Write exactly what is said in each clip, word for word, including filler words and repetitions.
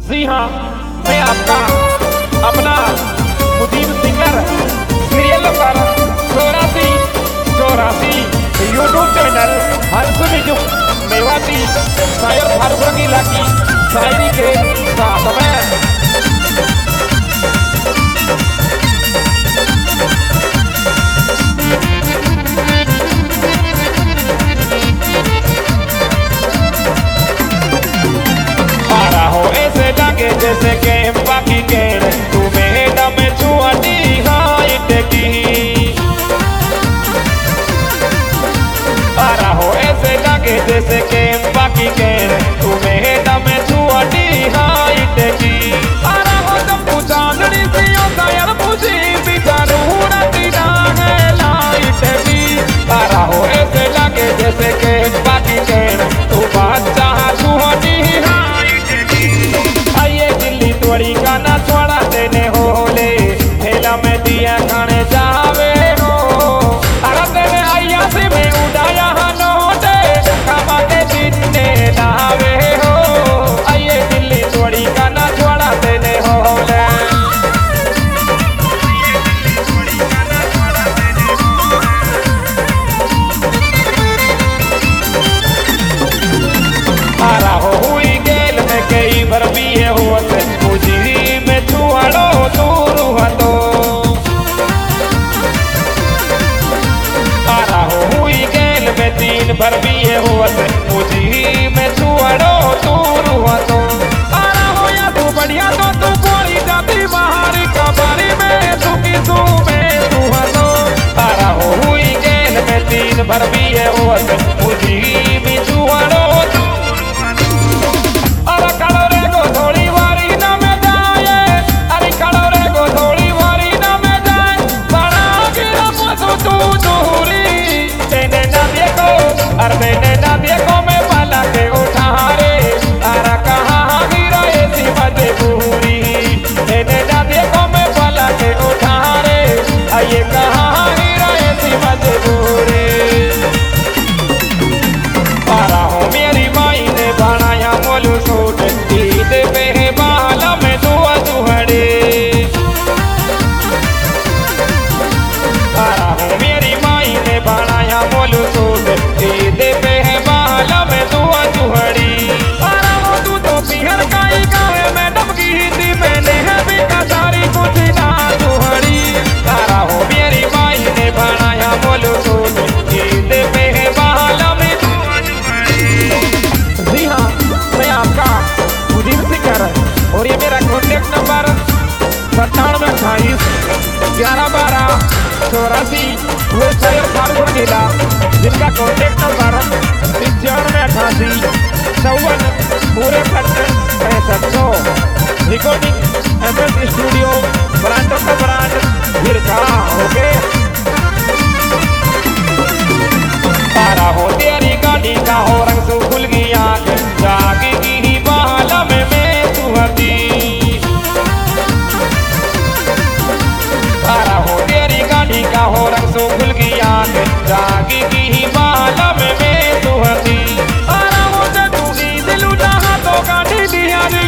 जी हाँ, मैं आपका अपना मुजीब सिंगर सीरियल नंबर चौरासी चौरासी YouTube channel Harsh music Mewati शायर फारूक रंगीला की शायरी के साथ में जैसे के बाकी के तुम्हें दम छुआती हाइट की आ रहा हो ऐसे लगे जैसे के बाकी के तुम्हें दम छुआती हाइट की आ रहा हो जब तू चांदनी से होता यार मुझे भी जरूरत है लाइट की आ रहा हो ऐसे लगे जैसे के बाकी के तू बात चाह छुआती बड़ी गाना छोड़ा देने हो ले ठेला में दिया खाने जावे हो अरे तेरे आया से में उड़ाया नोटे खावा के दिन ने लावे हो आइए दिल्ली थोड़ी गाना छोड़ा देने हो ले आ रहा हो हुई गेल में कई बार भी है हुआ तीन भर भी है हुआ मुझी में छुआड़ो दूर हुआ तो आरा हो या तू बढ़िया तो तू कोई जाती बाहर कबारी में तू की तू में तू तो आरा हो हुई गेल में तीन भर भी है हुआ मुझी में छुआड़ो अरे खड़ो रे गो थोड़ी वारी ना में जाए अरे खड़ो रे गो थोड़ी वारी ना में जाए बड़ा गिरा पसु तू दूरी तेने ना देखो अरे मैंने ना देखो मैं पाला के उठा रे अरे कहाँ गिरा ऐसी मजबूरी मैंने ना देखो मैं पाला के उठा रे ये कहाँ गिरा ऐसी मजबूरी पारा हो मेरी माई ने बनाया मोलू सूट ईद पे है बाला में दुआ दुहड़े पारा हो मेरी माई ने बनाया मोलू सूट ईद पे है बाला में दुआ दुहड़ी पारा हो तू तो बिहर काई गावे में डबकी थी मैंने है भी कसारी कुछ ना दुहड़ी पारा हो मेरी माई ने बनाया मोलू सूट ईद पे है बाला में दुआ दुहड़ी। जी हाँ, मैं आपका मुजीब सिंगर और ये मेरा कॉन्टेक्ट नंबर सत्तानवे अट्ठाईस ग्यारह बारह चौरासी वो शायर फारूक रंगीला जिनका कॉन्टेक्ट नंबर पंचानवे अठासी चौवन पूरे पैंसठ सौ रिकॉर्डिंग एम एस स्टूडियो ब्रांडों का ब्रांड फिर कहा ओके तारा हो तेरी गाड़ी का हो रंग तू खुल गई आँख जागी की बाला में मैं सुहती तारा हो तेरी गाड़ी का हो रंग सो खुल गई आँख जागी की बाला में मैं सुहती तारा हो जदूगी दिल उठा तो गाड़ी दिया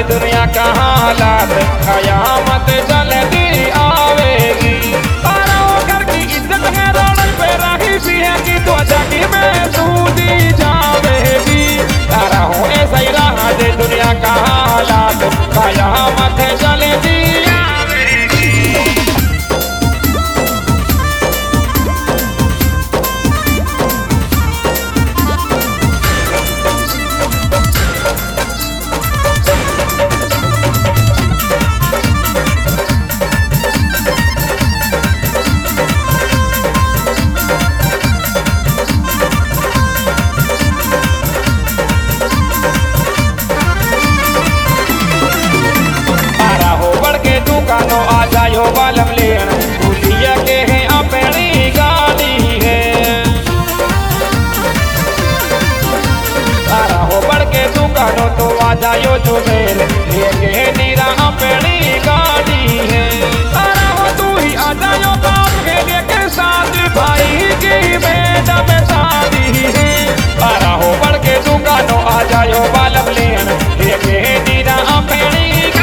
दुनिया का हालात, कयामत जल्दी आवेगी। तारा वो घर की इज्जत है रोड पे रही भी है कि तो जगी में सूदी जावेगी। तारा हो ऐसा ही रहा दे दुनिया का हालात, कयामत जल्दी आवेगी। दुकानों आ जायो बालम लेन, भूलिया के हैं अपनी गाड़ी है। तारा हो बढ़ के दुकानों तो आ जायो जुबेर, लेके है नीरा अपनी गाड़ी है। तारा हो तू ही आ जायो बाप के लेके साथ, भाई की मैडम शादी है। तारा हो बढ़ के दुकानों आ जायो बालम लेन, लेके है नीरा अपनी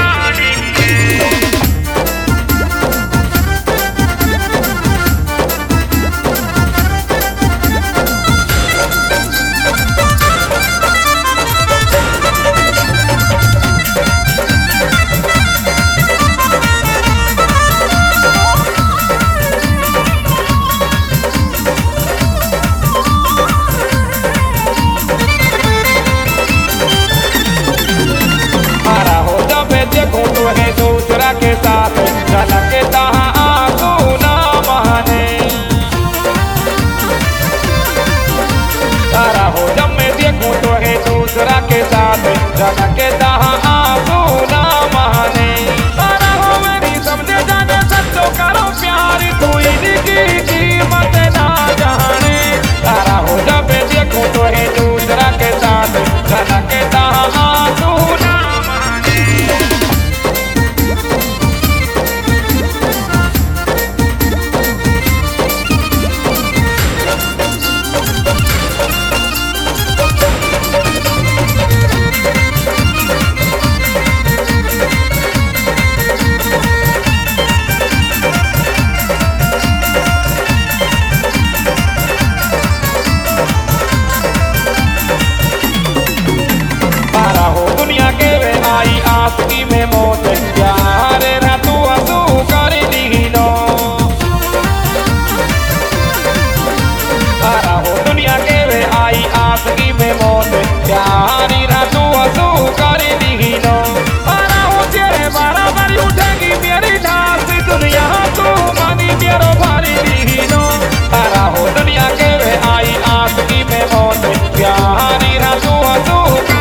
के साथ झलके तहाँ आंसू ना माने। तारा हो जब मैं देखूं तो है दूसरा के साथ झलके तहाँ आंसू ना माने। तारा हो मेरी सबने जाने सच्चो करो प्यार, तू इनकी कीमत ना जाने। तारा हो जब मैं देखूं तो है दूसरा के साथ झलके तहाँ आंसू ना आई आपकी में मौत, प्यार ना तू आंसू कर दीनो। तारा हो दुनिया के वे आई आपकी में मौत, प्यार ना तू आंसू कर दीनो। तारा हो तेरे बराबर उठेगी मेरी नाच, दुनिया तू मानी तेरो भारी दीनो। तारा हो दुनिया के वे आई आपकी में मौत, प्यार ना तू आंसू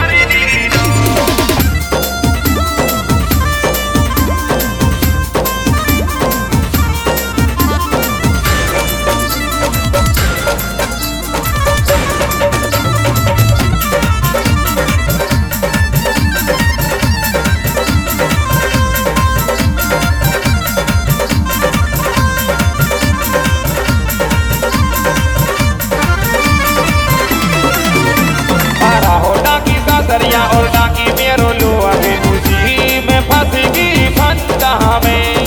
सरिया और डाकी मेरो लो अभी उसी में फंसेगी फंदा में।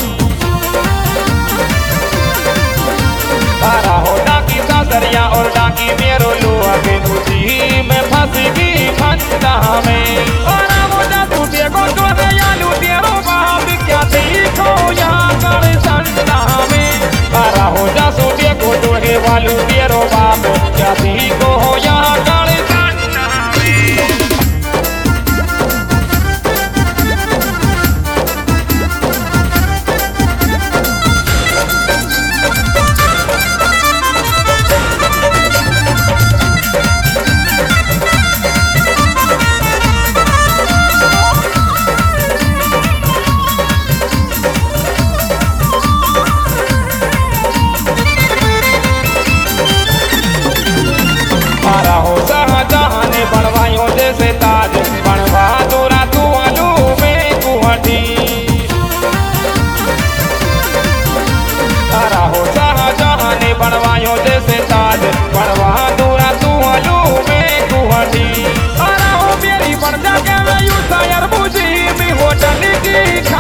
तारा हो डाकी सरिया और डाकी मेरो लो अभी उसी में फंसेगी फंदा में। तारा हो जा तू देखो तो रे यालू तेरो बाप क्या देखो या कर संदा में। तारा हो जा सो देखो तो रे वालू तेरो बाप क्या देखो या कर की